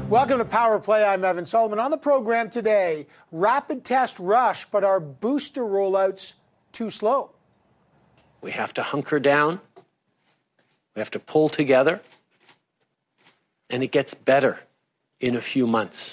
Welcome to Power Play. I'm Evan Solomon. On the program today, rapid test rush, but are booster rollouts too slow? We have to hunker down. We have to pull together. And it gets better in a few months.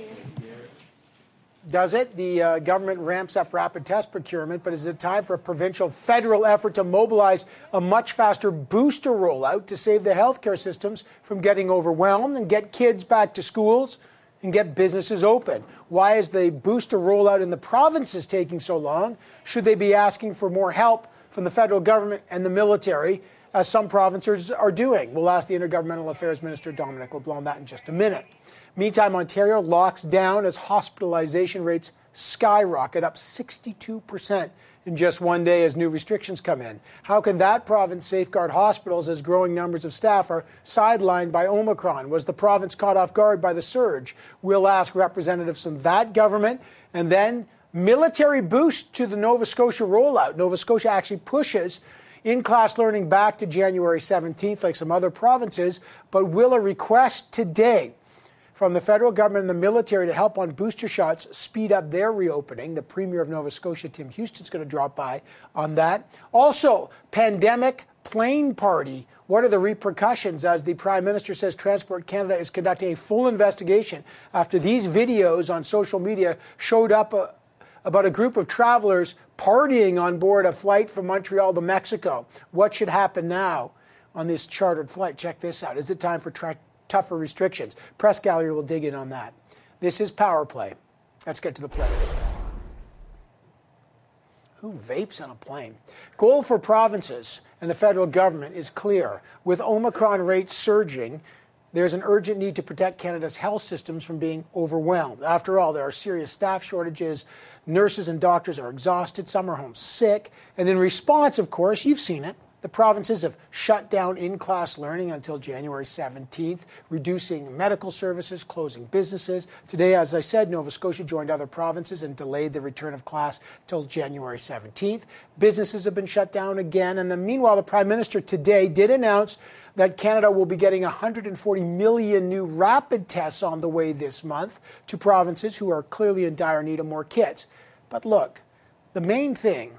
Does it? The government ramps up rapid test procurement, but is it time for a provincial federal effort to mobilize a much faster booster rollout to save the healthcare systems from getting overwhelmed and get kids back to schools and get businesses open? Why is the booster rollout in the provinces taking so long? Should they be asking for more help from the federal government and the military, as some provinces are doing? We'll ask the Intergovernmental Affairs Minister, Dominic LeBlanc, that in just a minute. Meantime, Ontario locks down as hospitalization rates skyrocket, up 62% in just one day as new restrictions come in. How can that province safeguard hospitals as growing numbers of staff are sidelined by Omicron? Was the province caught off guard by the surge? We'll ask representatives from that government. And then military boost to the Nova Scotia rollout. Nova Scotia actually pushes in-class learning back to January 17th, like some other provinces, but will a request today from the federal government and the military to help on booster shots speed up their reopening. The Premier of Nova Scotia, Tim Houston's going to drop by on that. Also, pandemic plane party. What are the repercussions as the Prime Minister says Transport Canada is conducting a full investigation after these videos on social media showed up about a group of travelers partying on board a flight from Montreal to Mexico? What should happen now on this chartered flight? Check this out. Is it time for tougher restrictions? Press Gallery will dig in on that. This is Power Play. Let's get to the play. Who vapes on a plane? Goal for provinces and the federal government is clear. With Omicron rates surging, there's an urgent need to protect Canada's health systems from being overwhelmed. After all, there are serious staff shortages. Nurses and doctors are exhausted. Some are home sick. And in response, of course, you've seen it, the provinces have shut down in-class learning until January 17th, reducing medical services, closing businesses. Today, as I said, Nova Scotia joined other provinces and delayed the return of class till January 17th. Businesses have been shut down again. And meanwhile, the Prime Minister today did announce that Canada will be getting 140 million new rapid tests on the way this month to provinces who are clearly in dire need of more kits. But look, the main thing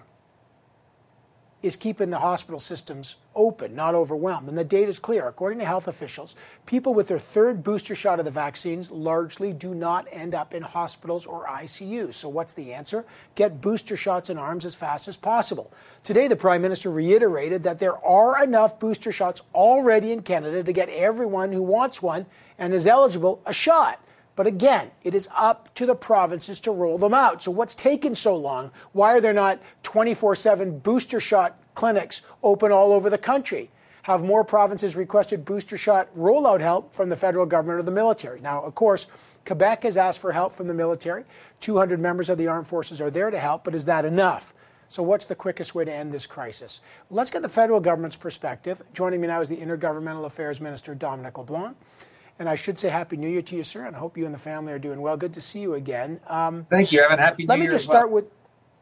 is keeping the hospital systems open, not overwhelmed. And the data is clear. According to health officials, people with their third booster shot of the vaccines largely do not end up in hospitals or ICUs. So what's the answer? Get booster shots in arms as fast as possible. Today, the Prime Minister reiterated that there are enough booster shots already in Canada to get everyone who wants one and is eligible a shot. But again, it is up to the provinces to roll them out. So what's taken so long? Why are there not 24/7 booster shot clinics open all over the country? Have more provinces requested booster shot rollout help from the federal government or the military? Now, of course, Quebec has asked for help from the military. 200 members of the armed forces are there to help, but is that enough? So what's the quickest way to end this crisis? Let's get the federal government's perspective. Joining me now is the Intergovernmental Affairs Minister, Dominic LeBlanc. And I should say Happy New Year to you, sir, and I hope you and the family are doing well. Good to see you again. Thank you, Evan. Happy New Year. Let me just start with,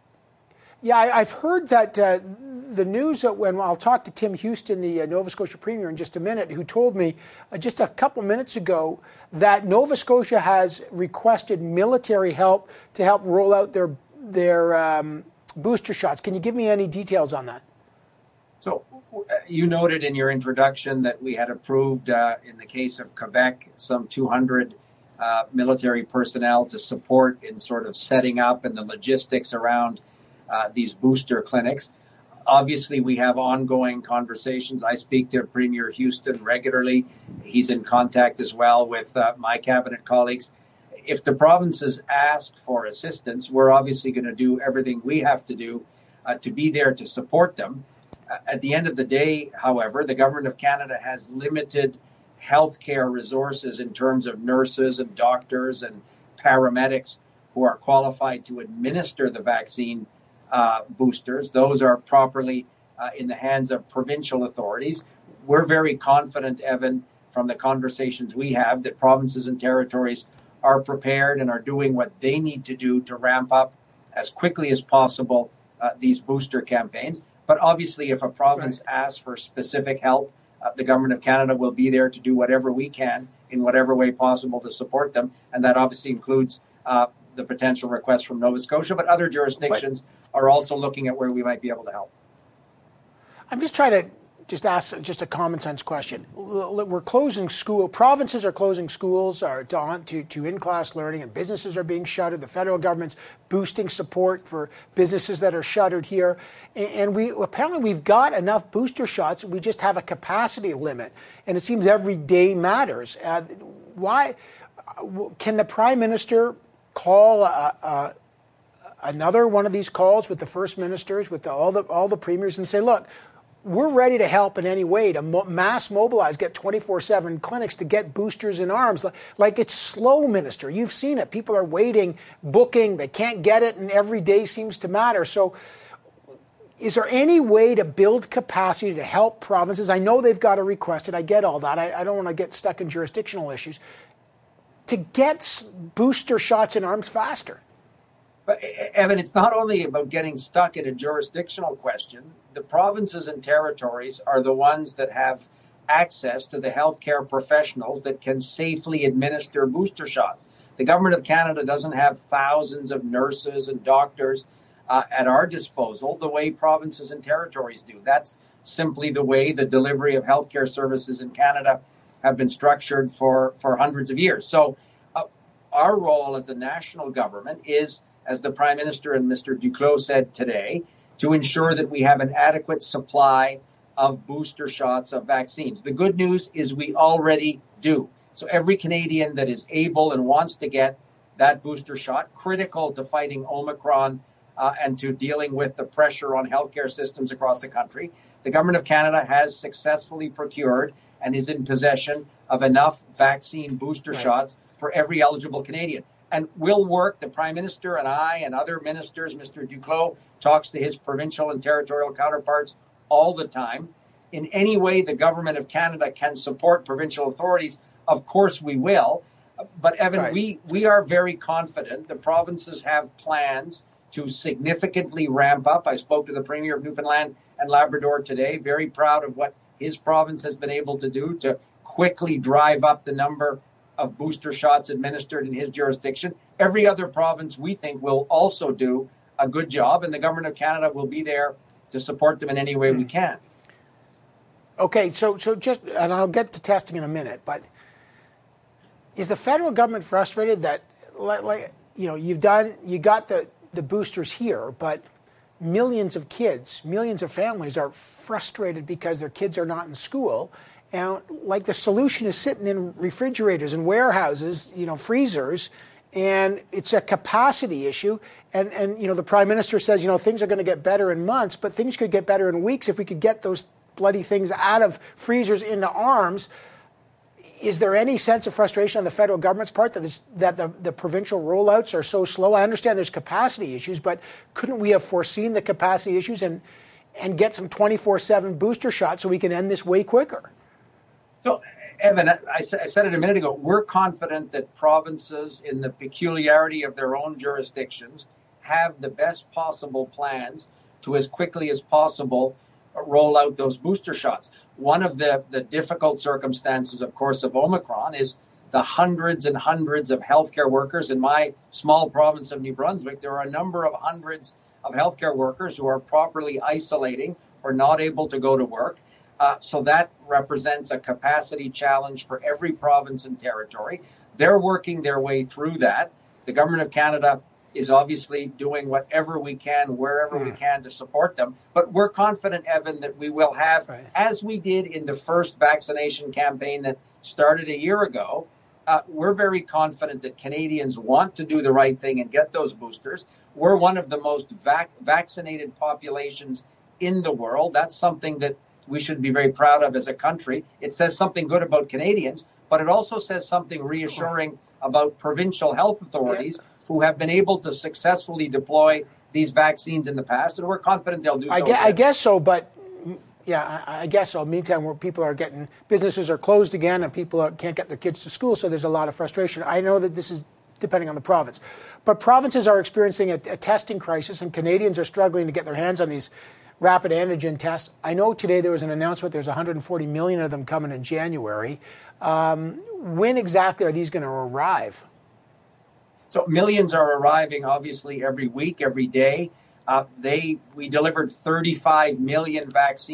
I've heard that the news that when I'll talk to Tim Houston, the Nova Scotia Premier, in just a minute, who told me just a couple minutes ago that Nova Scotia has requested military help to help roll out their booster shots. Can you give me any details on that? So you noted in your introduction that we had approved, in the case of Quebec, some 200 military personnel to support in sort of setting up and the logistics around these booster clinics. Obviously, we have ongoing conversations. I speak to Premier Houston regularly. He's in contact as well with my cabinet colleagues. If the provinces ask for assistance, we're obviously going to do everything we have to do to be there to support them. At the end of the day, however, the Government of Canada has limited healthcare resources in terms of nurses and doctors and paramedics who are qualified to administer the vaccine boosters. Those are properly in the hands of provincial authorities. We're very confident, Evan, from the conversations we have, that provinces and territories are prepared and are doing what they need to do to ramp up as quickly as possible these booster campaigns. But obviously, if a province asks for specific help, the government of Canada will be there to do whatever we can in whatever way possible to support them. And that obviously includes the potential request from Nova Scotia, but other jurisdictions are also looking at where we might be able to help. I'm just trying to ask just a common sense question. We're closing provinces are closing schools to in-class learning, and businesses are being shuttered. The federal government's boosting support for businesses that are shuttered here. And we've got enough booster shots. We just have a capacity limit. And it seems every day matters. Why can the Prime Minister call another one of these calls with the first ministers, with all the premiers, and say, look, we're ready to help in any way to mass mobilize, get 24/7 clinics to get boosters in arms. Like it's slow, Minister. You've seen it. People are waiting, booking, they can't get it, and every day seems to matter. So is there any way to build capacity to help provinces? I know they've got to request it. I get all that. I don't want to get stuck in jurisdictional issues. To get booster shots in arms faster. But Evan, it's not only about getting stuck in a jurisdictional question. The provinces and territories are the ones that have access to the healthcare professionals that can safely administer booster shots. The government of Canada doesn't have thousands of nurses and doctors at our disposal the way provinces and territories do. That's simply the way the delivery of healthcare services in Canada have been structured for hundreds of years. So our role as a national government is, as the Prime Minister and Mr. Duclos said today, to ensure that we have an adequate supply of booster shots of vaccines. The good news is we already do. So every Canadian that is able and wants to get that booster shot, critical to fighting Omicron and to dealing with the pressure on healthcare systems across the country, the Government of Canada has successfully procured and is in possession of enough vaccine booster shots for every eligible Canadian. And we'll work, the Prime Minister and I and other ministers, Mr. Duclos talks to his provincial and territorial counterparts all the time. In any way the Government of Canada can support provincial authorities, of course we will. But Evan, we are very confident. The provinces have plans to significantly ramp up. I spoke to the Premier of Newfoundland and Labrador today, very proud of what his province has been able to do to quickly drive up the number of booster shots administered in his jurisdiction. Every other province, we think, will also do a good job, and the Government of Canada will be there to support them in any way we can. Okay, so just, and I'll get to testing in a minute, but is the federal government frustrated that, you got the boosters here, but millions of kids, millions of families are frustrated because their kids are not in school? And the solution is sitting in refrigerators and warehouses, freezers, and it's a capacity issue. And the Prime Minister says, things are going to get better in months, but things could get better in weeks if we could get those bloody things out of freezers into arms. Is there any sense of frustration on the federal government's part that the provincial rollouts are so slow? I understand there's capacity issues, but couldn't we have foreseen the capacity issues and get some 24/7 booster shots so we can end this way quicker? So, Evan, I said it a minute ago, we're confident that provinces, in the peculiarity of their own jurisdictions, have the best possible plans to, as quickly as possible, roll out those booster shots. One of the difficult circumstances, of course, of Omicron is the hundreds and hundreds of healthcare workers. In my small province of New Brunswick, there are a number of hundreds of healthcare workers who are properly isolating or not able to go to work. So that represents a capacity challenge for every province and territory. They're working their way through that. The Government of Canada is obviously doing whatever we can, wherever we can to support them. But we're confident, Evan, that we will have, as we did in the first vaccination campaign that started a year ago, we're very confident that Canadians want to do the right thing and get those boosters. We're one of the most vaccinated populations in the world. That's something that we should be very proud of as a country. It says something good about Canadians, but it also says something reassuring about provincial health authorities who have been able to successfully deploy these vaccines in the past, and we're confident they'll do so. I guess so, but I guess so. Meantime, where businesses are closed again and people can't get their kids to school, so there's a lot of frustration. I know that this is depending on the province. But provinces are experiencing a testing crisis, and Canadians are struggling to get their hands on these rapid antigen tests. I know today there was an announcement there's 140 million of them coming in January. When exactly are these going to arrive? So millions are arriving, obviously, every week, every day. We delivered 35 million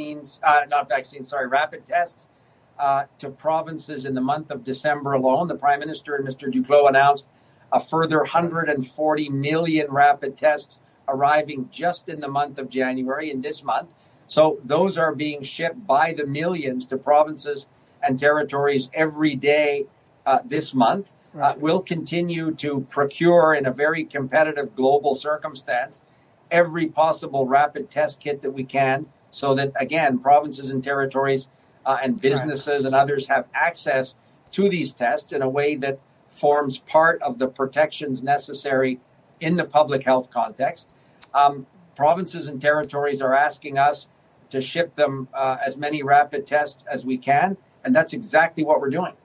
rapid tests to provinces in the month of December alone. The Prime Minister and Mr. Duclos announced a further 140 million rapid tests arriving just in the month of January, in this month. So those are being shipped by the millions to provinces and territories every day this month. Right. We'll continue to procure in a very competitive global circumstance every possible rapid test kit that we can, so that, again, provinces and territories and businesses and others have access to these tests in a way that forms part of the protections necessary in the public health context. Provinces and territories are asking us to ship them as many rapid tests as we can, and that's exactly what we're doing.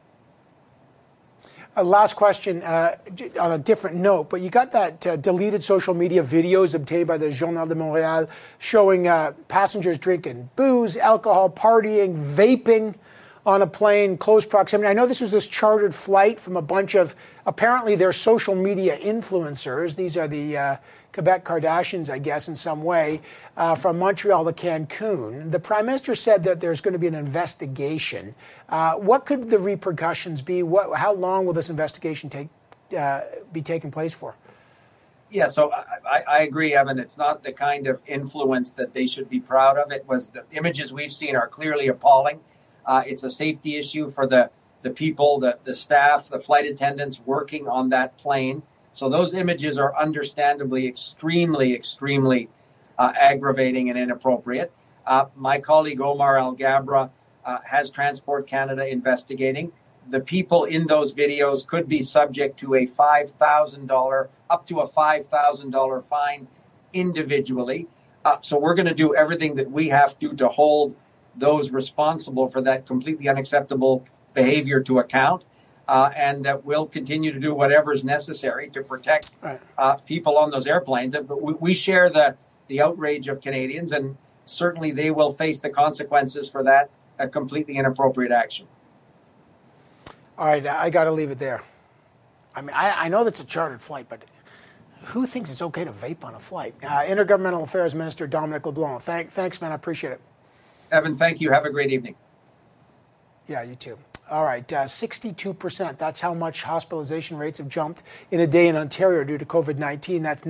Last question on a different note, but you got that deleted social media videos obtained by the Journal de Montréal showing passengers drinking booze, alcohol, partying, vaping on a plane, close proximity. I know this was this chartered flight from a bunch of, apparently they're social media influencers. These are the Quebec Kardashians, I guess, in some way, from Montreal to Cancun. The Prime Minister said that there's going to be an investigation. What could the repercussions be? How long will this investigation be taking place for? Yeah, so I agree, Evan. It's not the kind of influence that they should be proud of. The images we've seen are clearly appalling. It's a safety issue for the people, the staff, the flight attendants working on that plane. So those images are understandably extremely, extremely aggravating and inappropriate. My colleague Omar Alghabra has Transport Canada investigating. The people in those videos could be subject to a $5,000, up to a $5,000 fine individually. So we're going to do everything that we have to hold those responsible for that completely unacceptable behavior to account. And that we'll continue to do whatever is necessary to protect people on those airplanes. But we share the outrage of Canadians, and certainly they will face the consequences for that completely inappropriate action. All right, I got to leave it there. I mean, I know that's a chartered flight, but who thinks it's okay to vape on a flight? Intergovernmental Affairs Minister Dominic LeBlanc. Thanks, man. I appreciate it. Evan, thank you. Have a great evening. Yeah, you too. All right, 62%. That's how much hospitalization rates have jumped in a day in Ontario due to COVID-19. That's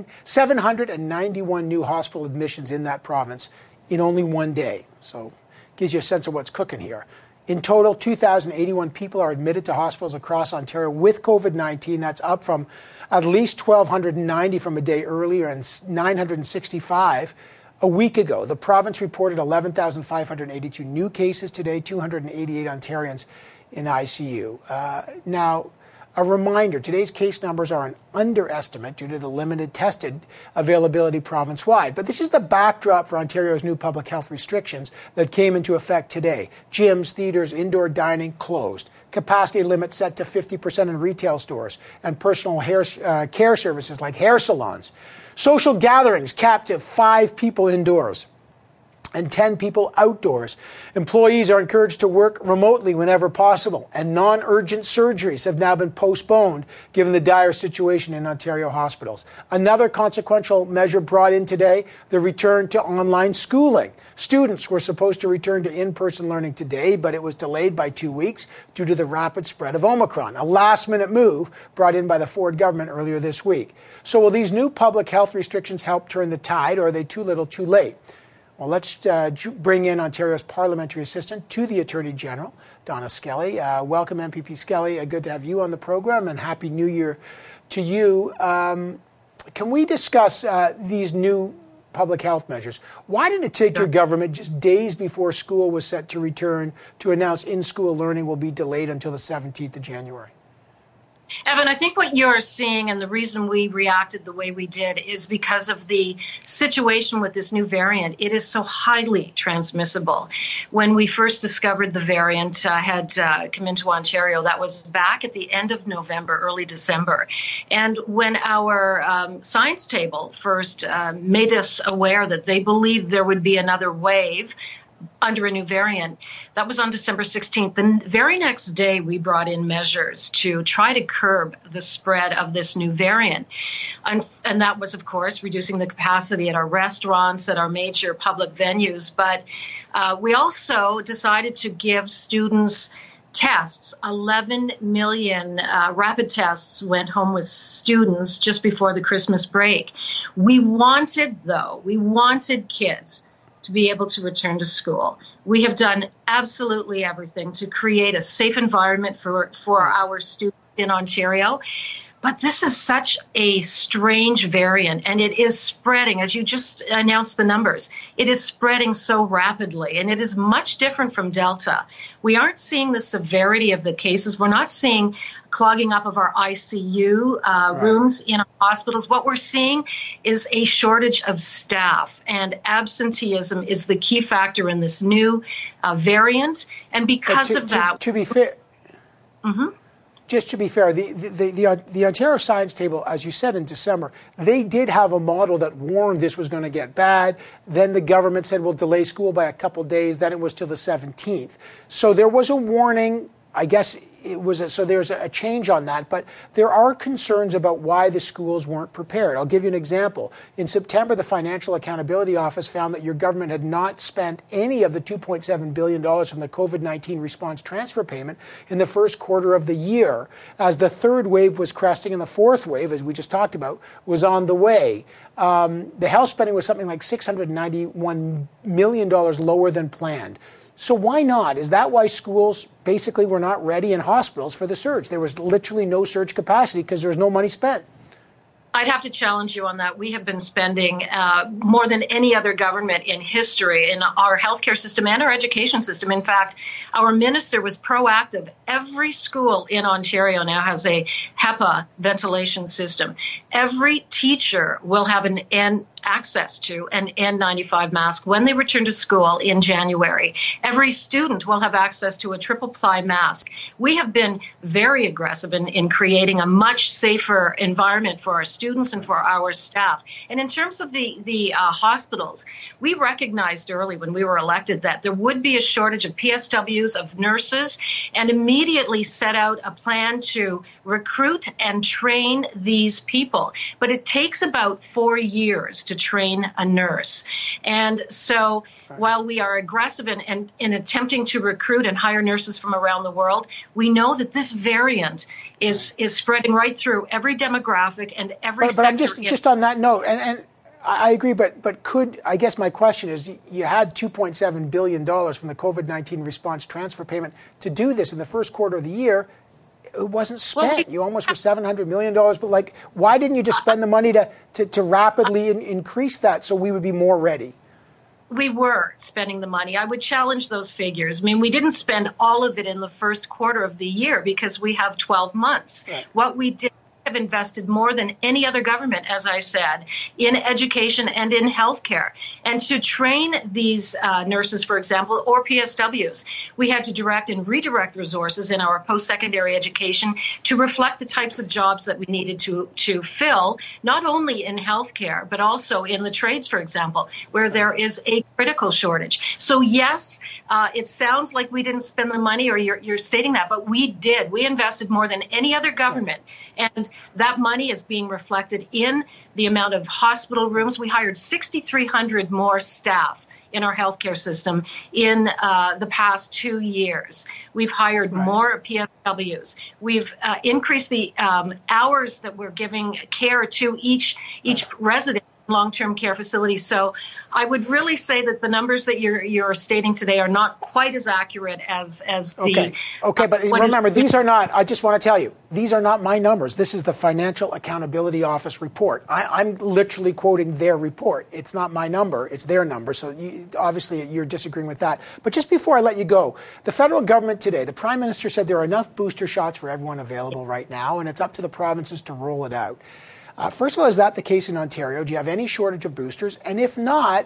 791 new hospital admissions in that province in only one day. So gives you a sense of what's cooking here. In total, 2,081 people are admitted to hospitals across Ontario with COVID-19. That's up from at least 1,290 from a day earlier and 965 a week ago. The province reported 11,582 new cases today, 288 Ontarians in ICU. Now, a reminder, today's case numbers are an underestimate due to the limited tested availability province-wide. But this is the backdrop for Ontario's new public health restrictions that came into effect today. Gyms, theatres, indoor dining closed. Capacity limits set to 50% in retail stores and personal care services like hair salons. Social gatherings capped to 5 people indoors and 10 people outdoors. Employees are encouraged to work remotely whenever possible, and non-urgent surgeries have now been postponed given the dire situation in Ontario hospitals. Another consequential measure brought in today, the return to online schooling. Students were supposed to return to in-person learning today, but it was delayed by 2 weeks due to the rapid spread of Omicron, a last-minute move brought in by the Ford government earlier this week. So will these new public health restrictions help turn the tide, or are they too little too late? Well, let's bring in Ontario's parliamentary assistant to the Attorney General, Donna Skelly. Welcome, MPP Skelly. Good to have you on the program, and Happy New Year to you. Can we discuss these new public health measures? Why did it take your government just days before school was set to return to announce in-school learning will be delayed until the 17th of January? Evan, I think what you're seeing and the reason we reacted the way we did is because of the situation with this new variant. It is so highly transmissible. When we first discovered the variant had come into Ontario, that was back at the end of November, early December. And when our science table first made us aware that they believed there would be another wave under a new variant, that was on December 16th. The very next day, we brought in measures to try to curb the spread of this new variant. And that was, of course, reducing the capacity at our restaurants, at our major public venues. But we also decided to give students tests. 11 million rapid tests went home with students just before the Christmas break. We wanted kids to be able to return to school. We have done absolutely everything to create a safe environment for our students in Ontario. But this is such a strange variant, and it is spreading, as you just announced the numbers, it is spreading so rapidly, and it is much different from Delta. We aren't seeing the severity of the cases. We're not seeing clogging up of our ICU rooms in our hospitals. What we're seeing is a shortage of staff, and absenteeism is the key factor in this new variant. And because of that... To be fair... Mm-hmm. Just to be fair, the Ontario Science Table, as you said in December, they did have a model that warned this was going to get bad. Then the government said we'll delay school by a couple days. Then it was till the 17th. So there was a warning. I guess it was so there's a change on that, but there are concerns about why the schools weren't prepared. I'll give you an example. In September, the Financial Accountability Office found that your government had not spent any of the $2.7 billion from the COVID-19 response transfer payment in the first quarter of the year, as the third wave was cresting and the fourth wave, as we just talked about, was on the way. The health spending was something like $691 million lower than planned. So why not? Is that why schools basically were not ready, and hospitals, for the surge? There was literally no surge capacity because there was no money spent. I'd have to challenge you on that. We have been spending more than any other government in history in our healthcare system and our education system. In fact, our minister was proactive. Every school in Ontario now has a HEPA ventilation system. Every teacher will have access to an N95 mask when they return to school in January. Every student will have access to a triple-ply mask. We have been very aggressive in creating a much safer environment for our students and for our staff. And in terms of the hospitals, we recognized early when we were elected that there would be a shortage of PSWs, of nurses, and immediately set out a plan to recruit and train these people. But it takes about 4 years to train a nurse. And so while we are aggressive in attempting to recruit and hire nurses from around the world, we know that this variant is spreading right through every demographic and every sector. But I'm just on that note, and I agree, but I guess my question is, you had $2.7 billion from the COVID-19 response transfer payment to do this in the first quarter of the year. It wasn't spent. You almost were $700 million. But why didn't you just spend the money to rapidly increase that so we would be more ready? We were spending the money. I would challenge those figures. I mean, we didn't spend all of it in the first quarter of the year because we have 12 months. Right. What we did have invested more than any other government, as I said, in education and in healthcare. And to train these nurses, for example, or PSWs, we had to direct and redirect resources in our post-secondary education to reflect the types of jobs that we needed to fill, not only in healthcare, but also in the trades, for example, where there is a critical shortage. So yes, it sounds like we didn't spend the money, or you're stating that, but we did. We invested more than any other government. And that money is being reflected in the amount of hospital rooms. We hired 6,300 more staff in our healthcare system in the past 2 years. We've hired more PSWs. We've increased the hours that we're giving care to each resident in long-term care facilities. So I would really say that the numbers that you're stating today are not quite as accurate as Okay. the. Okay, but remember, these are not. I just want to tell you, these are not my numbers. This is the Financial Accountability Office report. I'm literally quoting their report. It's not my number; it's their number. So obviously, you're disagreeing with that. But just before I let you go, the federal government today, the Prime Minister said there are enough booster shots for everyone available right now, and it's up to the provinces to roll it out. First of all, is that the case in Ontario? Do you have any shortage of boosters? And if not,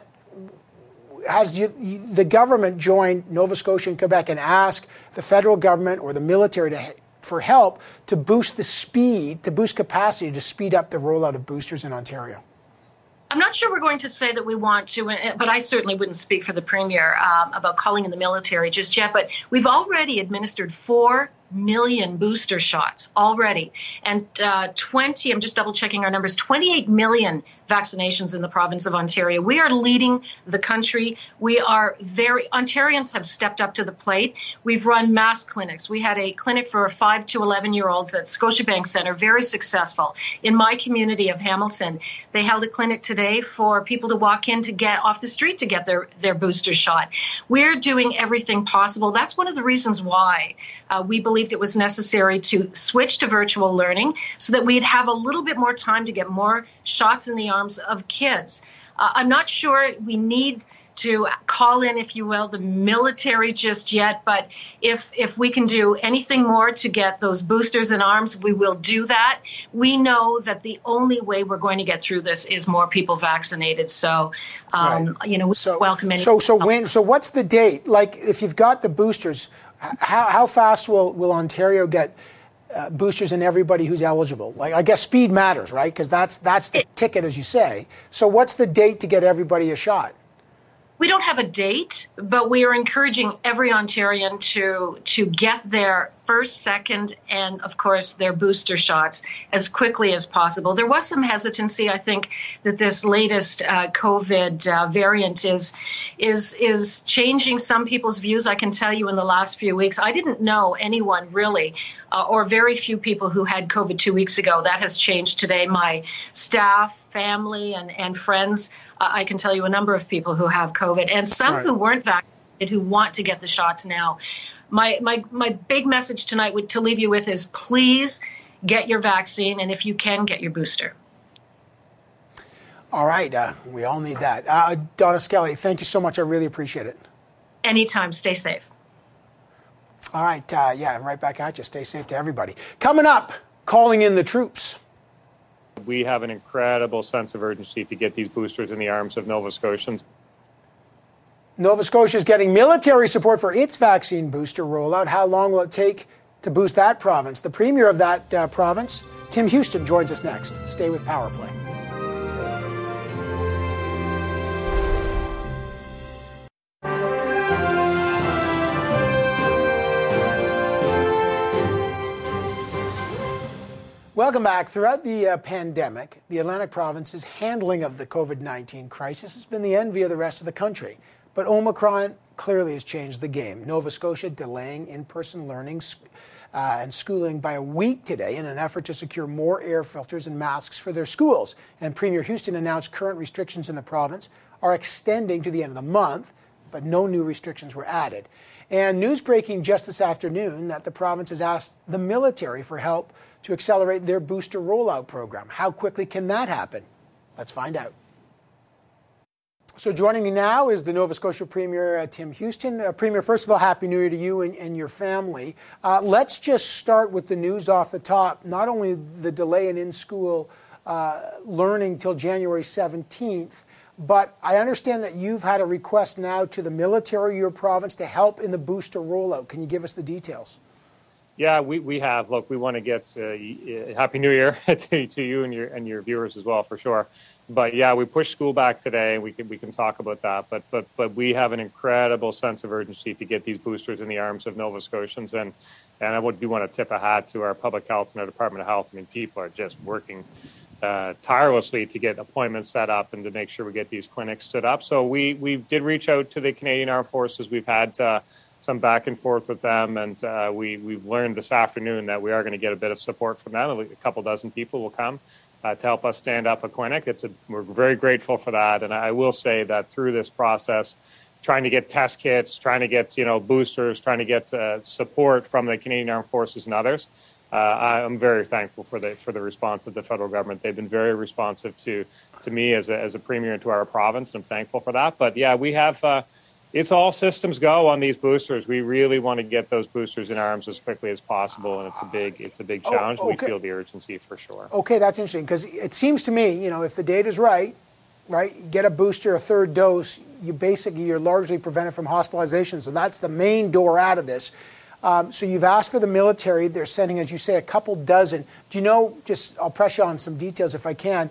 has the government joined Nova Scotia and Quebec and asked the federal government or the military for help to boost the speed, to boost capacity, to speed up the rollout of boosters in Ontario? I'm not sure we're going to say that we want to, but I certainly wouldn't speak for the Premier about calling in the military just yet. But we've already administered 4 million booster shots already. And I'm just double checking our numbers, 28 million vaccinations in the province of Ontario. We are leading the country. Ontarians have stepped up to the plate. We've run mass clinics. We had a clinic for 5 to 11-year-olds at Scotiabank Centre, very successful. In my community of Hamilton, they held a clinic today for people to walk in to get off the street to get their booster shot. We're doing everything possible. That's one of the reasons why we believed it was necessary to switch to virtual learning so that we'd have a little bit more time to get more shots in the arms of kids. I'm not sure we need to call in, if you will, the military just yet, but if we can do anything more to get those boosters in arms, we will do that. We know that the only way we're going to get through this is more people vaccinated. So, Right. we welcome any. So what's the date? Like, if you've got the boosters, how fast will Ontario get boosters in everybody who's eligible? Like, I guess speed matters, right? Because that's the ticket, as you say. So what's the date to get everybody a shot? We don't have a date, but we are encouraging every Ontarian to get their first, second, and of course their booster shots as quickly as possible. There was some hesitancy, I think, that this latest COVID variant is changing some people's views. I can tell you in the last few weeks, I didn't know anyone really, or very few people who had COVID 2 weeks ago. That has changed today. My staff, family, and friends, I can tell you a number of people who have COVID, and some who weren't vaccinated who want to get the shots now. My big message tonight to leave you with is please get your vaccine, and if you can, get your booster. All right. We all need that. Donna Skelly, thank you so much. I really appreciate it. Anytime. Stay safe. All right. I'm right back at you. Stay safe to everybody. Coming up, calling in the troops. We have an incredible sense of urgency to get these boosters in the arms of Nova Scotians. Nova Scotia is getting military support for its vaccine booster rollout. How long will it take to boost that province? The premier of that province, Tim Houston, joins us next. Stay with Power Play. Welcome back. Throughout the pandemic, the Atlantic Province's handling of the COVID-19 crisis has been the envy of the rest of the country. But Omicron clearly has changed the game. Nova Scotia delaying in-person learning and schooling by a week today in an effort to secure more air filters and masks for their schools. And Premier Houston announced current restrictions in the province are extending to the end of the month, but no new restrictions were added. And news breaking just this afternoon that the province has asked the military for help to accelerate their booster rollout program. How quickly can that happen? Let's find out. So joining me now is the Nova Scotia Premier, Tim Houston. Premier, first of all, Happy New Year to you and your family. Let's just start with the news off the top. Not only the delay in in-school learning till January 17th, but I understand that you've had a request now to the military of your province to help in the booster rollout. Can you give us the details? Yeah, we have. Look, we want to get Happy New Year to you and your viewers as well, for sure. But yeah, we pushed school back today. We can talk about that. But we have an incredible sense of urgency to get these boosters in the arms of Nova Scotians. And I do want to tip a hat to our public health and our Department of Health. I mean, people are just working tirelessly to get appointments set up and to make sure we get these clinics stood up. So we did reach out to the Canadian Armed Forces. We've had some back and forth with them, and we've learned this afternoon that we are going to get a bit of support from them. A couple dozen people will come to help us stand up a clinic. We're very grateful for that. And I will say that through this process, trying to get test kits, trying to get boosters, trying to get support from the Canadian Armed Forces and others, I'm very thankful for the response of the federal government. They've been very responsive to me as a premier and to our province, and I'm thankful for that. But yeah, we have. It's all systems go on these boosters. We really want to get those boosters in arms as quickly as possible, and it's a big challenge. okay. We feel the urgency for sure. Okay, that's interesting because it seems to me, if the data's right, you get a booster, a third dose, you're largely prevented from hospitalization. So that's the main door out of this. So you've asked for the military. They're sending, as you say, a couple dozen. Do you know, I'll press you on some details if I can,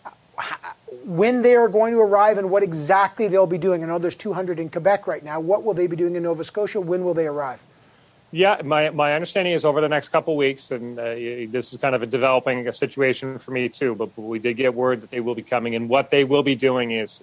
when they are going to arrive and what exactly they'll be doing? I know there's 200 in Quebec right now. What will they be doing in Nova Scotia? When will they arrive? Yeah, my understanding is over the next couple of weeks, and this is kind of a developing situation for me too. But we did get word that they will be coming, and what they will be doing is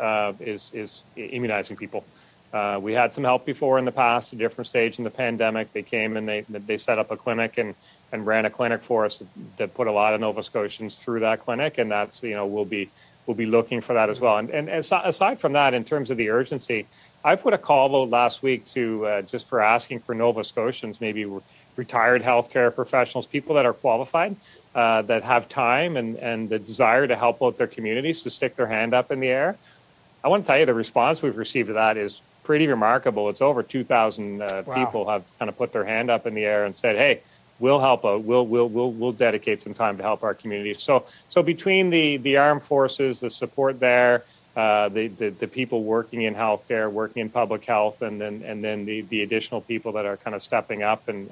immunizing people. We had some help before in the past, a different stage in the pandemic. They came and they set up a clinic and ran a clinic for us that put a lot of Nova Scotians through that clinic, and that's we'll be looking for that as well. And aside from that, in terms of the urgency, I put a call out last week to just for asking for Nova Scotians, maybe retired healthcare professionals, people that are qualified, that have time and the desire to help out their communities, to stick their hand up in the air. I want to tell you the response we've received to that is pretty remarkable. It's over 2,000 people have kind of put their hand up in the air and said, "Hey, we'll help out. We'll dedicate some time to help our communities." So between the armed forces, the support there, the people working in healthcare, working in public health, and then the additional people that are kind of stepping up, and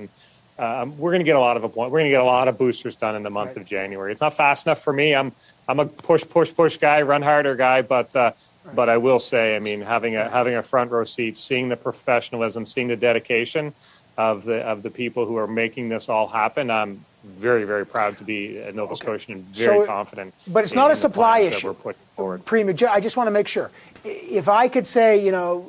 we're going to get a lot of we're going to get a lot of boosters done in the month of January. It's not fast enough for me. I'm a push guy, run harder guy, but I will say, I mean, having a front row seat, seeing the professionalism, seeing the dedication of the people who are making this all happen, I'm very, very proud to be a Nova Scotian and very confident. But it's not a supply issue. We're putting forward. Premier, I just want to make sure. If I could say,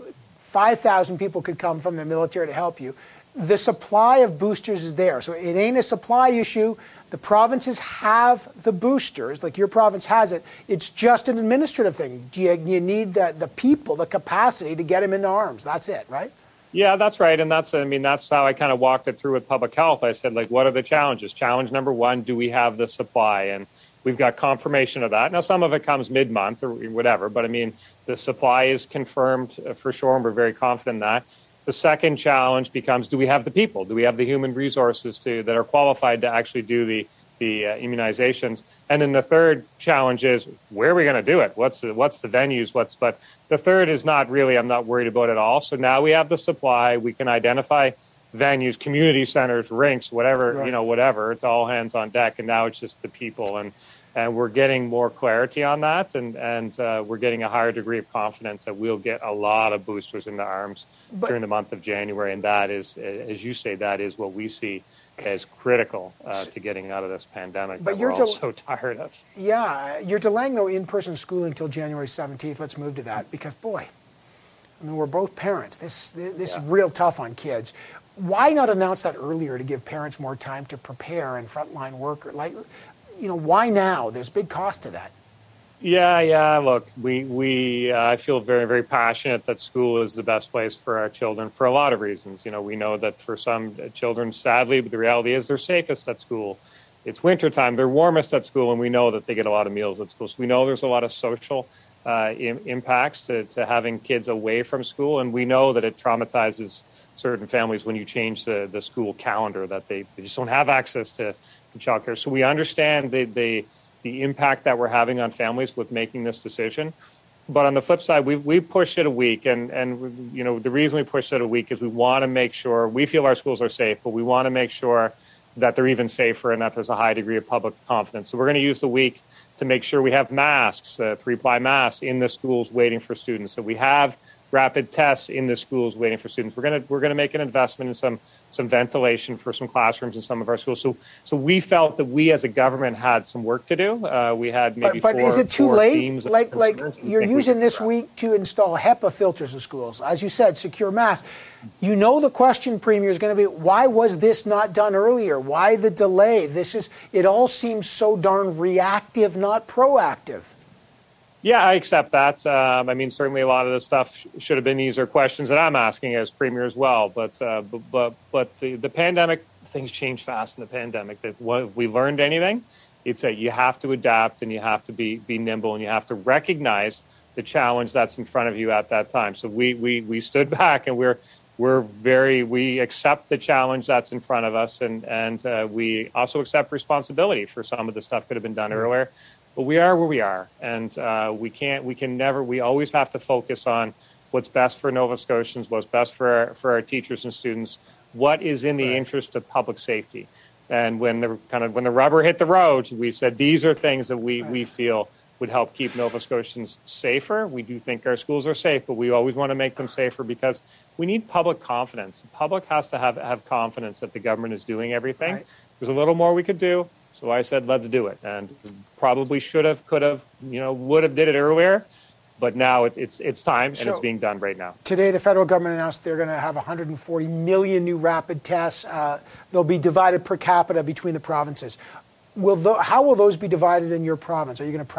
5,000 people could come from the military to help you, the supply of boosters is there. So it ain't a supply issue. The provinces have the boosters, like your province has it. It's just an administrative thing. You need the people, the capacity to get them into arms. That's it, right? Yeah, that's right. And that's how I kind of walked it through with public health. I said, what are the challenges? Challenge number one, do we have the supply? And we've got confirmation of that. Now, some of it comes mid-month or whatever, but the supply is confirmed for sure, and we're very confident in that. The second challenge becomes, do we have the people? Do we have the human resources that are qualified to actually do the immunizations? And then the third challenge is, where are we going to do it? What's the venues? But the third is not really, I'm not worried about at all. So now we have the supply. We can identify venues, community centers, rinks, whatever, right. Whatever. It's all hands on deck. And now it's just the people. And we're getting more clarity on that, and we're getting a higher degree of confidence that we'll get a lot of boosters into arms during the month of January. And that is, as you say, that is what we see as critical to getting out of this pandemic that we're all so tired of. Yeah, you're delaying, though, in-person schooling until January 17th. Let's move to that because, boy, we're both parents. This is real tough on kids. Why not announce that earlier to give parents more time to prepare and frontline workers? Why now? There's big cost to that. Yeah. Look, I feel very, very passionate that school is the best place for our children for a lot of reasons. We know that for some children, sadly, but the reality is they're safest at school. It's wintertime, they're warmest at school, and we know that they get a lot of meals at school. So we know there's a lot of social impacts to having kids away from school, and we know that it traumatizes certain families when you change the school calendar, that they just don't have access to childcare. So we understand the impact that we're having on families with making this decision. But on the flip side, we pushed it a week, and the reason we pushed it a week is we want to make sure, we feel our schools are safe, but we want to make sure that they're even safer and that there's a high degree of public confidence. So we're going to use the week to make sure we have masks, 3-ply masks in the schools waiting for students. So we have rapid tests in the schools waiting for students. We're going to make an investment in some ventilation for some classrooms in some of our schools. So we felt that we as a government had some work to do. We had maybe but is it too four late? themes. Like you're using this week to install HEPA filters in schools, as you said, secure masks. You know the question, Premier, is going to be, why was this not done earlier? Why the delay? It all seems so darn reactive, not proactive. Yeah, I accept that. I mean, certainly a lot of this stuff should have been easier questions that I'm asking as Premier as well. But the pandemic, things change fast in the pandemic. If we learned anything, it's that you have to adapt and you have to be nimble and you have to recognize the challenge that's in front of you at that time. So we stood back and we accept the challenge that's in front of us and we also accept responsibility for some of the stuff could have been done earlier. But we are where we are, and we always have to focus on what's best for Nova Scotians, what's best for our teachers and students, what is in the interest of public safety. And when the rubber hit the road, we said these are things that we feel would help keep Nova Scotians safer. We do think our schools are safe, but we always want to make them safer because we need public confidence. The public has to have confidence that the government is doing everything. Right. There's a little more we could do. So I said, let's do it. And probably should have, could have, would have did it earlier. But now it's time, and it's being done right now. Today, the federal government announced they're going to have 140 million new rapid tests. They'll be divided per capita between the provinces. How will those be divided in your province? Are you going to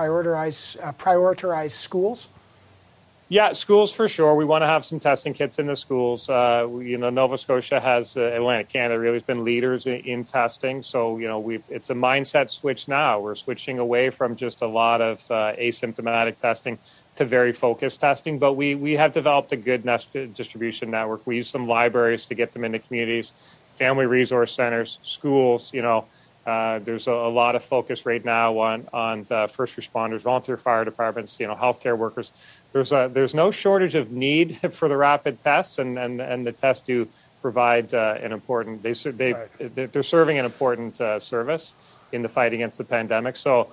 prioritize schools? Yeah, schools for sure. We want to have some testing kits in the schools. Nova Scotia has, Atlantic Canada really has been leaders in testing. So, it's a mindset switch now. We're switching away from just a lot of asymptomatic testing to very focused testing. But we have developed a good distribution network. We use some libraries to get them into communities, family resource centers, schools, There's a lot of focus right now on first responders, volunteer fire departments, healthcare workers. There's no shortage of need for the rapid tests, and the tests do provide an important. They're serving an important service in the fight against the pandemic. So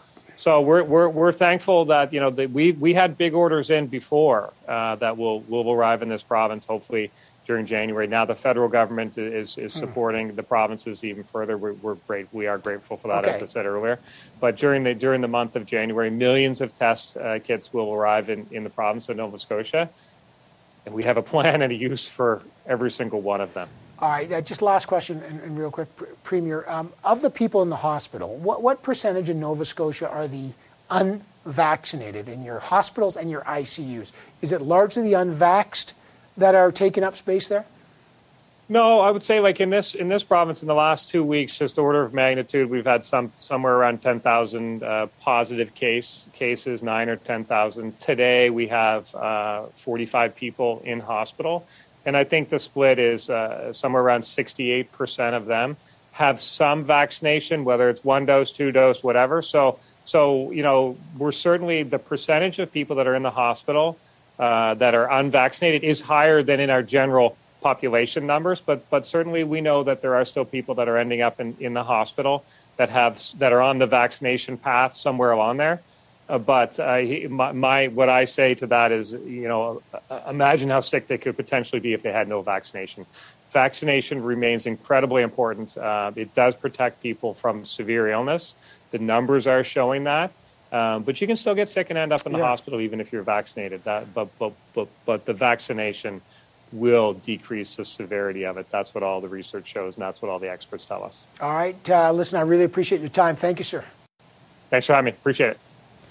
we're thankful that we had big orders in before that will arrive in this province hopefully during January. Now the federal government is supporting the provinces even further. We are grateful for that, as I said earlier. But during the month of January, millions of test kits will arrive in the province of Nova Scotia, and we have a plan and a use for every single one of them. All right, just last question, and real quick, Premier. Of the people in the hospital, what percentage in Nova Scotia are the unvaccinated in your hospitals and your ICUs? Is it largely the unvaxxed that are taking up space there? No, I would say like in this province in the last 2 weeks, just order of magnitude, we've had somewhere around 10,000 positive cases, 9 or 10,000. Today we have 45 people in hospital, and I think the split is somewhere around 68% of them have some vaccination, whether it's 1 dose, 2 dose, whatever. So we're certainly the percentage of people that are in the hospital that are unvaccinated is higher than in our general population numbers, but certainly we know that there are still people that are ending up in the hospital that are on the vaccination path somewhere along there. But what I say to that is, imagine how sick they could potentially be if they had no vaccination. Vaccination remains incredibly important. It does protect people from severe illness. The numbers are showing that. But you can still get sick and end up in the hospital even if you're vaccinated. But the vaccination will decrease the severity of it. That's what all the research shows, and that's what all the experts tell us. All right. Listen, I really appreciate your time. Thank you, sir. Thanks for having me. Appreciate it.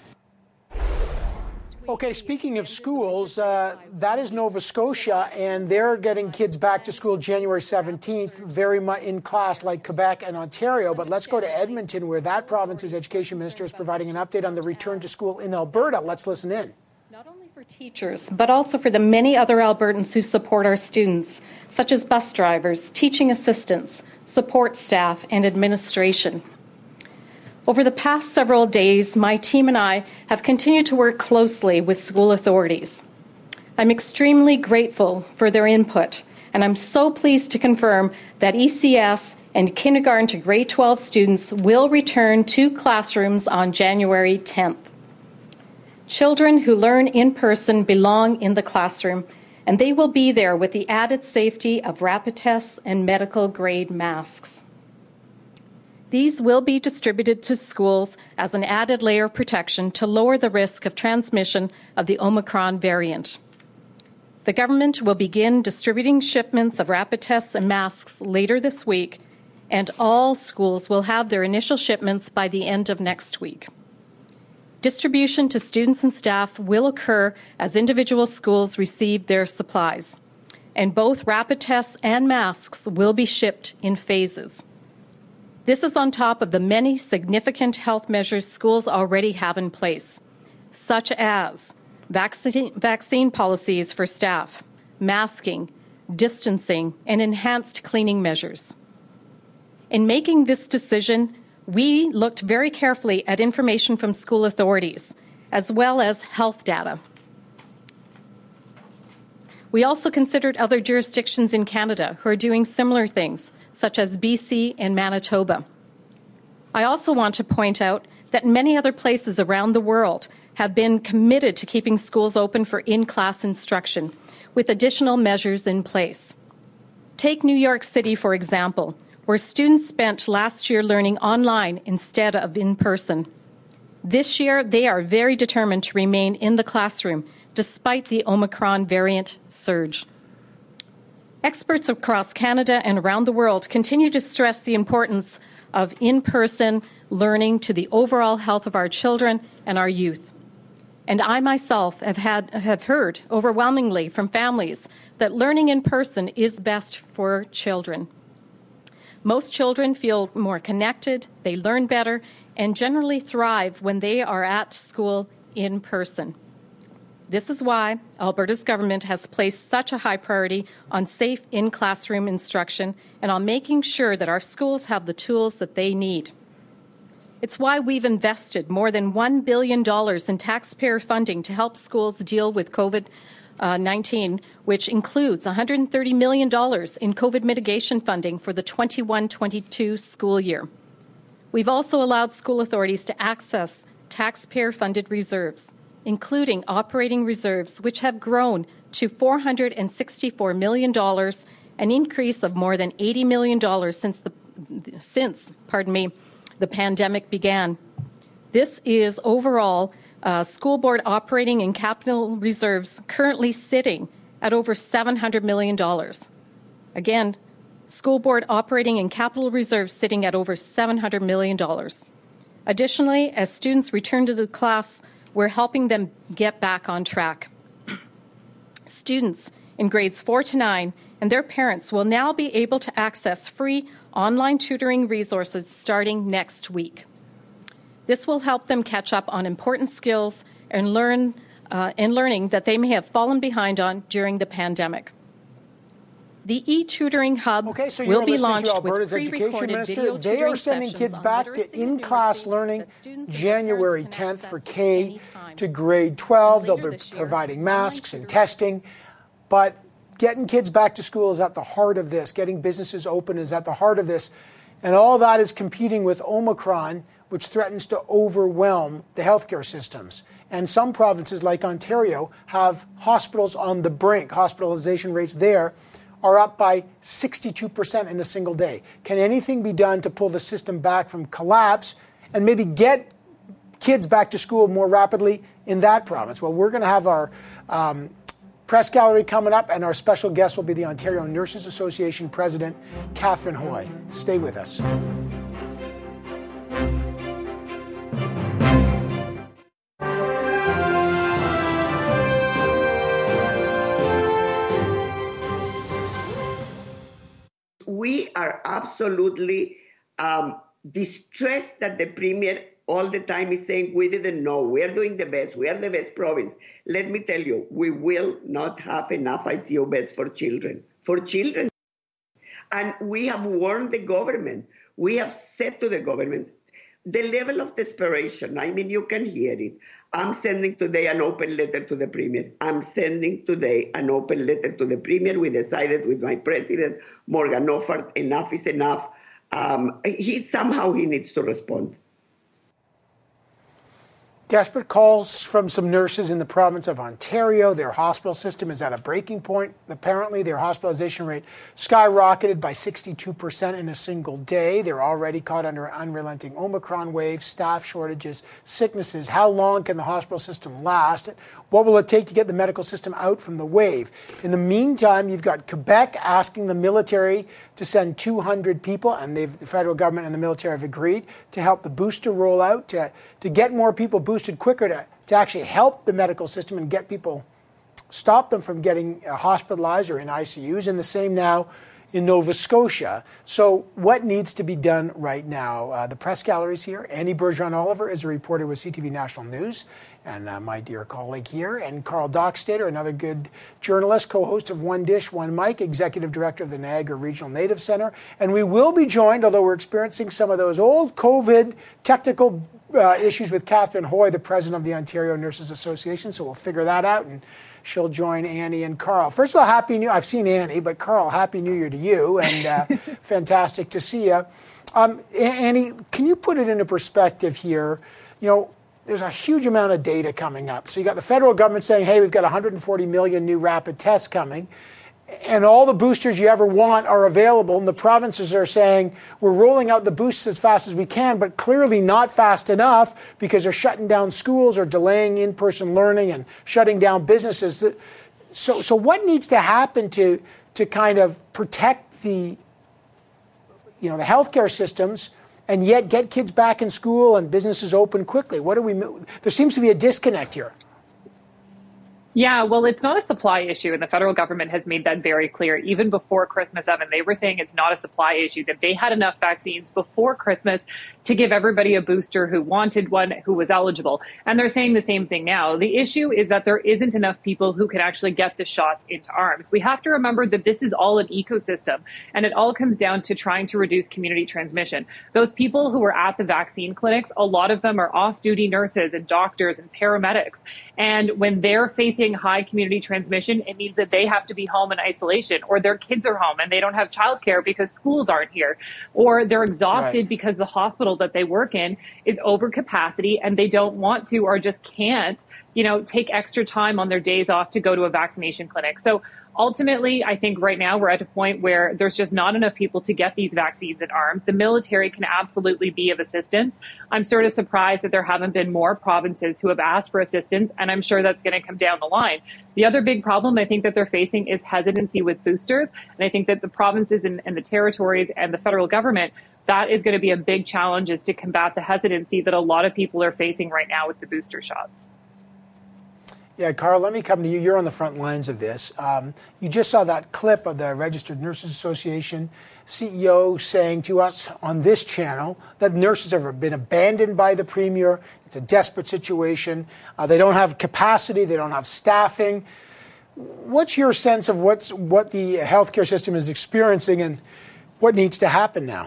Okay, speaking of schools, that is Nova Scotia, and they're getting kids back to school January 17th, very much in class like Quebec and Ontario. But let's go to Edmonton, where that province's education minister is providing an update on the return to school in Alberta. Let's listen in. Not only for teachers, but also for the many other Albertans who support our students, such as bus drivers, teaching assistants, support staff, and administration. Over the past several days, my team and I have continued to work closely with school authorities. I'm extremely grateful for their input, and I'm so pleased to confirm that ECS and kindergarten to grade 12 students will return to classrooms on January 10th. Children who learn in person belong in the classroom, and they will be there with the added safety of rapid tests and medical-grade masks. These will be distributed to schools as an added layer of protection to lower the risk of transmission of the Omicron variant. The government will begin distributing shipments of rapid tests and masks later this week, and all schools will have their initial shipments by the end of next week. Distribution to students and staff will occur as individual schools receive their supplies, and both rapid tests and masks will be shipped in phases. This is on top of the many significant health measures schools already have in place, such as vaccine policies for staff, masking, distancing, and enhanced cleaning measures. In making this decision, we looked very carefully at information from school authorities, as well as health data. We also considered other jurisdictions in Canada who are doing similar things, such as BC and Manitoba. I also want to point out that many other places around the world have been committed to keeping schools open for in-class instruction, with additional measures in place. Take New York City, for example, where students spent last year learning online instead of in person. This year, they are very determined to remain in the classroom despite the Omicron variant surge. Experts across Canada and around the world continue to stress the importance of in-person learning to the overall health of our children and our youth. And I myself have heard overwhelmingly from families that learning in person is best for children. Most children feel more connected, they learn better, and generally thrive when they are at school in person. This is why Alberta's government has placed such a high priority on safe in-classroom instruction and on making sure that our schools have the tools that they need. It's why we've invested more than $1 billion in taxpayer funding to help schools deal with COVID-19, which includes $130 million in COVID mitigation funding for the 21-22 school year. We've also allowed school authorities to access taxpayer-funded reserves, including operating reserves, which have grown to $464 million, an increase of more than $80 million since the pandemic began. This is overall school board operating and capital reserves currently sitting at over $700 million. Again, school board operating and capital reserves sitting at over $700 million. Additionally, as students return to the class, we're helping them get back on track. Students in grades 4 to 9 and their parents will now be able to access free online tutoring resources starting next week. This will help them catch up on important skills and learning that they may have fallen behind on during the pandemic. The e-tutoring hub will be launched with pre-recorded video They are tutoring sending sessions kids on back to literacy and in-class numeracy learning that students and January parents can 10th for access K anytime. to grade 12. They'll Later be this year, providing online masks and tutoring- testing. But getting kids back to school is at the heart of this. Getting businesses open is at the heart of this. And all that is competing with Omicron, which threatens to overwhelm the healthcare systems. And some provinces like Ontario have hospitals on the brink. Hospitalization rates there are up by 62% in a single day. Can anything be done to pull the system back from collapse and maybe get kids back to school more rapidly in that province? Well, we're going to have our press gallery coming up, and our special guest will be the Ontario Nurses Association President, Catherine Hoy. Stay with us. We are absolutely distressed that the Premier all the time is saying, we didn't know, we are doing the best, we are the best province. Let me tell you, we will not have enough ICU beds for children. And we have warned the government. We have said to the government, the level of desperation, I mean, you can hear it. I'm sending today an open letter to the Premier. We decided with my president, Morgan Offord, enough is enough. He needs to respond. Desperate calls from some nurses in the province of Ontario. Their hospital system is at a breaking point. Apparently, their hospitalization rate skyrocketed by 62% in a single day. They're already caught under unrelenting Omicron wave, staff shortages, sicknesses. How long can the hospital system last? What will it take to get the medical system out from the wave? In the meantime, you've got Quebec asking the military to send 200 people, and the federal government and the military have agreed to help the booster rollout, to get more people boosted quicker, to actually help the medical system and get people, stop them from getting hospitalized or in ICUs, and the same now in Nova Scotia. So what needs to be done right now? The press gallery is here. Annie Bergeron-Oliver is a reporter with CTV National News, and my dear colleague here, and Carl Dockstader, another good journalist, co-host of One Dish, One Mic, executive director of the Niagara Regional Native Centre. And we will be joined, although we're experiencing some of those old COVID technical issues, with Catherine Hoy, the president of the Ontario Nurses Association. So we'll figure that out, and she'll join Annie and Carl. First of all, Happy New Year. I've seen Annie, but Carl, Happy New Year to you, and fantastic to see you. Annie, can you put it into perspective here? You know, there's a huge amount of data coming up. So you got the federal government saying, hey, we've got 140 million new rapid tests coming, and all the boosters you ever want are available. And the provinces are saying, we're rolling out the boosts as fast as we can, but clearly not fast enough because they're shutting down schools or delaying in-person learning and shutting down businesses. So what needs to happen to kind of protect the healthcare systems and yet get kids back in school and businesses open quickly? There seems to be a disconnect here. Yeah, well, it's not a supply issue, and the federal government has made that very clear. Even before Christmas, Evan, they were saying it's not a supply issue, that they had enough vaccines before Christmas to give everybody a booster who wanted one, who was eligible. And they're saying the same thing now. The issue is that there isn't enough people who can actually get the shots into arms. We have to remember that this is all an ecosystem, and it all comes down to trying to reduce community transmission. Those people who are at the vaccine clinics, a lot of them are off-duty nurses and doctors and paramedics. And when they're facing high community transmission, it means that they have to be home in isolation, or their kids are home and they don't have childcare because schools aren't here, or they're exhausted because the hospital that they work in is over capacity and they don't want to or just can't, take extra time on their days off to go to a vaccination clinic. So ultimately, I think right now we're at a point where there's just not enough people to get these vaccines in arms. The military can absolutely be of assistance. I'm sort of surprised that there haven't been more provinces who have asked for assistance, and I'm sure that's going to come down the line. The other big problem I think that they're facing is hesitancy with boosters. And I think that the provinces and the territories and the federal government, that is going to be a big challenge, is to combat the hesitancy that a lot of people are facing right now with the booster shots. Yeah, Carl, let me come to you. You're on the front lines of this. You just saw that clip of the Registered Nurses Association CEO saying to us on this channel that nurses have been abandoned by the Premier. It's a desperate situation. They don't have capacity. They don't have staffing. What's your sense of what the healthcare system is experiencing and what needs to happen now?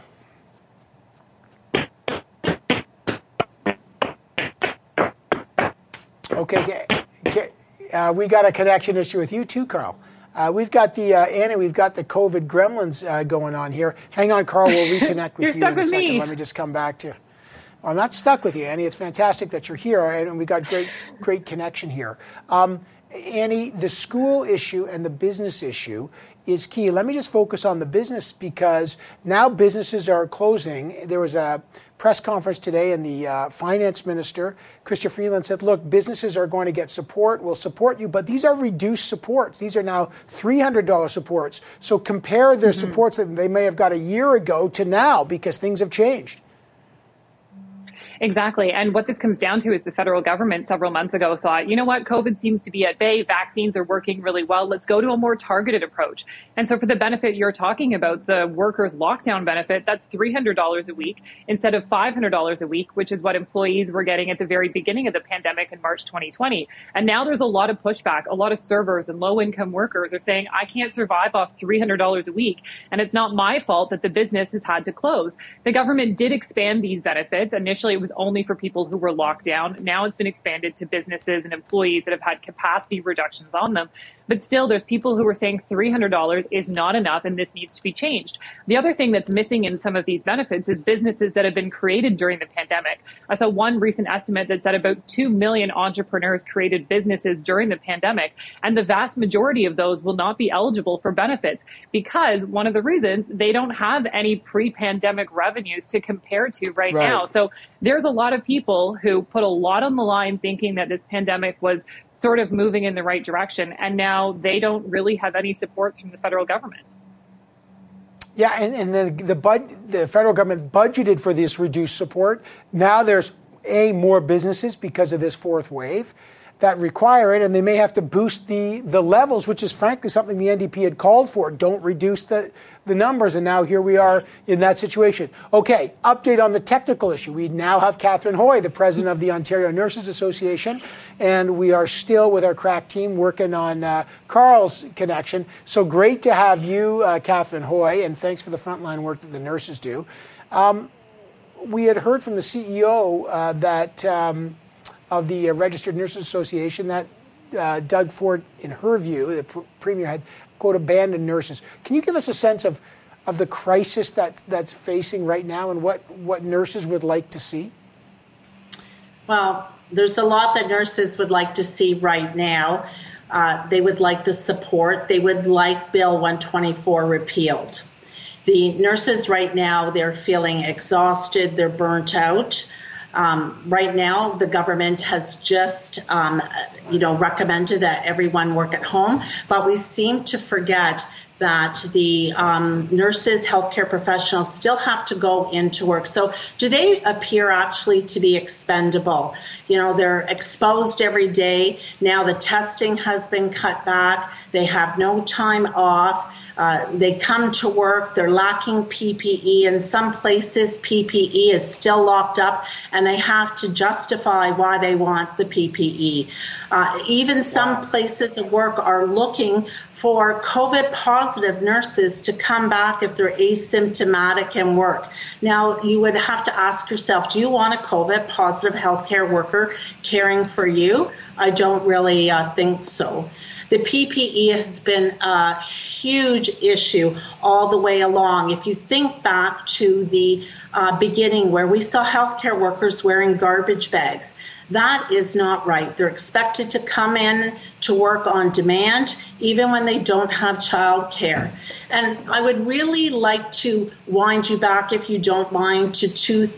Okay. We got a connection issue with you too, Carl. We've got the Annie. We've got the COVID gremlins going on here. Hang on, Carl. We'll reconnect with you in a second. Me. Let me just come back to you. I'm not stuck with you, Annie. It's fantastic that you're here, and we've got great connection here. Annie, the school issue and the business issue is key. Let me just focus on the business because now businesses are closing. There was a press conference today and the finance minister, Chrystia Freeland, said, look, businesses are going to get support. We'll support you, but these are reduced supports. These are now $300 supports. So compare their supports that they may have got a year ago to now because things have changed. Exactly. And what this comes down to is the federal government several months ago thought, you know what, COVID seems to be at bay. Vaccines are working really well. Let's go to a more targeted approach. And so for the benefit you're talking about, the workers' lockdown benefit, that's $300 a week instead of $500 a week, which is what employees were getting at the very beginning of the pandemic in March 2020. And now there's a lot of pushback. A lot of servers and low-income workers are saying, I can't survive off $300 a week. And it's not my fault that the business has had to close. The government did expand these benefits. Initially, it was was only for people who were locked down. Now it's been expanded to businesses and employees that have had capacity reductions on them. But still, there's people who are saying $300 is not enough and this needs to be changed. The other thing that's missing in some of these benefits is businesses that have been created during the pandemic. I saw one recent estimate that said about 2 million entrepreneurs created businesses during the pandemic, and the vast majority of those will not be eligible for benefits because one of the reasons they don't have any pre-pandemic revenues to compare to right now. So there's a lot of people who put a lot on the line thinking that this pandemic was sort of moving in the right direction, and now they don't really have any supports from the federal government. Yeah, and then the federal government budgeted for this reduced support. Now there's more businesses because of this fourth wave that require it, and they may have to boost the levels, which is frankly something the NDP had called for. Don't reduce the numbers, and now here we are in that situation. Okay, update on the technical issue. We now have Catherine Hoy, the president of the Ontario Nurses Association, and we are still with our crack team working on Carl's connection. So great to have you, Catherine Hoy, and thanks for the frontline work that the nurses do. We had heard from the CEO of the Registered Nurses Association that Doug Ford, in her view, the Premier, had, quote, abandoned nurses. Can you give us a sense of the crisis that's facing right now and what nurses would like to see? Well, there's a lot that nurses would like to see right now. They would like the support. They would like Bill 124 repealed. The nurses right now, they're feeling exhausted. They're burnt out. Right now, the government has just, recommended that everyone work at home, but we seem to forget that the nurses, healthcare professionals still have to go into work. So do they appear actually to be expendable? You know, they're exposed every day. Now the testing has been cut back. They have no time off. They come to work. They're lacking PPE. In some places, PPE is still locked up, and they have to justify why they want the PPE. Even some places of work are looking for COVID-positive nurses to come back if they're asymptomatic and work. Now, you would have to ask yourself, do you want a COVID-positive healthcare worker caring for you? I don't really think so. The PPE has been a huge issue all the way along. If you think back to the beginning where we saw healthcare workers wearing garbage bags, that is not right. They're expected to come in to work on demand, even when they don't have child care. And I would really like to wind you back, if you don't mind, to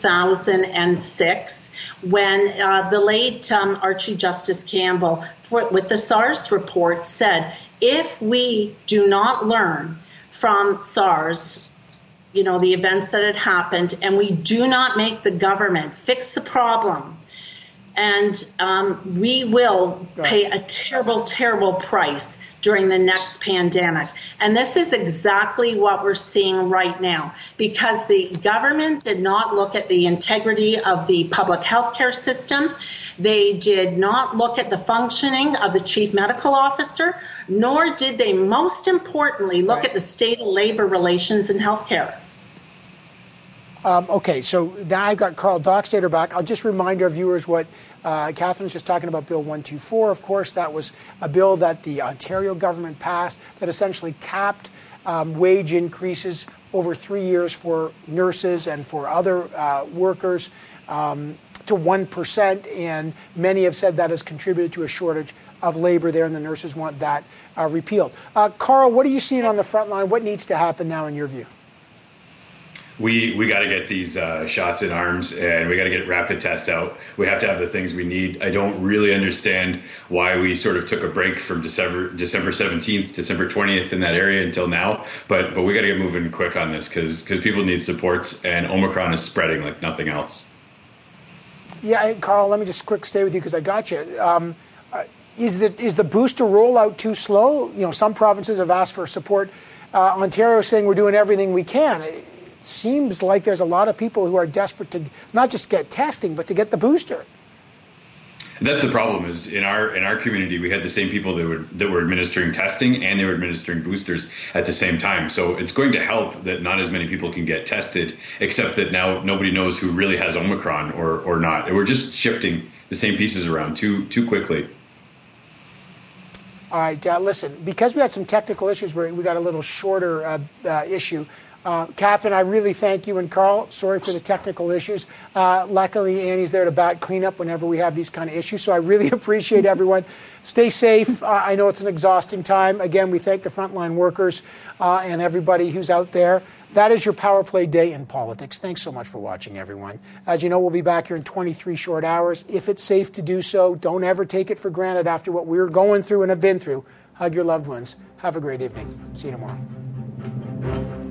2006, when the late Archie Justice Campbell, with the SARS report, said, if we do not learn from SARS, you know, the events that had happened, and we do not make the government fix the problem, and we will pay a terrible, terrible price during the next pandemic. And this is exactly what we're seeing right now, because the government did not look at the integrity of the public health care system. They did not look at the functioning of the chief medical officer, nor did they, most importantly, look at the state of labor relations in healthcare. Okay, so now I've got Carl Dockstader back. I'll just remind our viewers what Catherine's just talking about, Bill 124. Of course, that was a bill that the Ontario government passed that essentially capped wage increases over 3 years for nurses and for other workers to 1%. And many have said that has contributed to a shortage of labor there, and the nurses want that repealed. Carl, what are you seeing on the front line? What needs to happen now in your view? We got to get these shots in arms, and we got to get rapid tests out. We have to have the things we need. I don't really understand why we sort of took a break from December 17th, December 20th in that area until now. But we got to get moving quick on this because people need supports, and Omicron is spreading like nothing else. Yeah, Carl, let me just quick stay with you because I got you. Is the booster rollout too slow? You know, some provinces have asked for support. Ontario is saying we're doing everything we can. It seems like there's a lot of people who are desperate to not just get testing, but to get the booster. And that's the problem. Is in our community, we had the same people that were administering testing and they were administering boosters at the same time. So it's going to help that not as many people can get tested, except that now nobody knows who really has Omicron or not. And we're just shifting the same pieces around too quickly. All right, listen, because we had some technical issues, we got a little shorter issue. Catherine, I really thank you, and Carl, sorry for the technical issues. Luckily, Annie's there to bat cleanup whenever we have these kind of issues, so I really appreciate everyone. Stay safe. I know it's an exhausting time. Again, we thank the frontline workers and everybody who's out there. That is your Power Play Day in politics. Thanks so much for watching, everyone. As you know, we'll be back here in 23 short hours. If it's safe to do so, don't ever take it for granted after what we're going through and have been through. Hug your loved ones. Have a great evening. See you tomorrow.